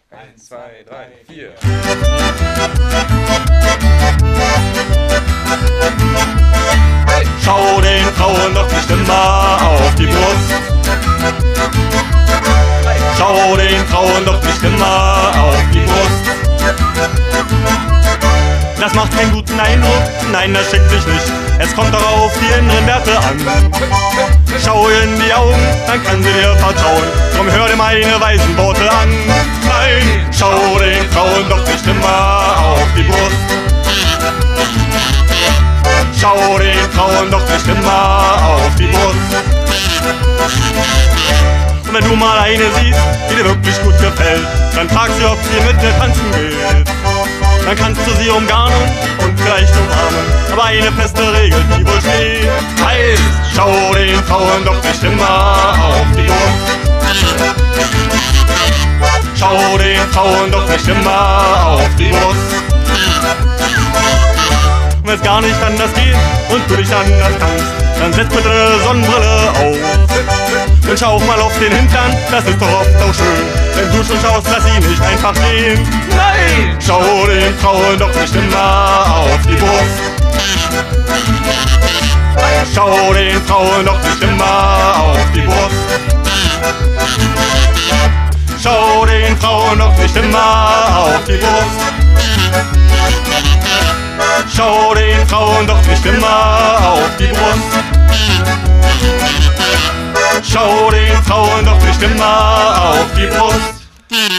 1, 2, 3, 4. Schau den Frauen doch nicht immer auf die Brust. Schau den Frauen doch nicht immer auf die Brust. Das macht keinen guten Eindruck, nein, das schickt sich nicht. Es kommt doch auf die inneren Werte an. Schau ihr in die Augen, dann kann sie dir vertrauen. Drum hör dir meine weisen Worte an. Nein, schau den Frauen doch nicht immer auf die Brust. Schau den Frauen doch nicht immer auf die Brust. Und wenn du mal eine siehst, die dir wirklich gut gefällt, dann frag sie, ob sie mit dir tanzen geht. Dann kannst du sie umgarnen und vielleicht umarmen, aber eine feste Regel, die wohl steht, heißt: schau den Frauen doch nicht immer auf die Brust. Schau den Frauen doch nicht immer auf die Brust. Und wenn's gar nicht anders geht und du dich anders kannst, dann setz bitte Sonnenbrille auf. Und schau auch mal auf den Hintern, das ist doch oft auch schön. Wenn du schon schaust, lass sie nicht einfach stehen. Nein! Schau den Frauen doch nicht immer auf die Brust. Schau den Frauen doch nicht immer auf die Brust. Schau den Frauen doch nicht immer auf die Brust. Schau den Frauen doch nicht immer auf die Brust. Schau den Frauen doch nicht immer auf die Brust.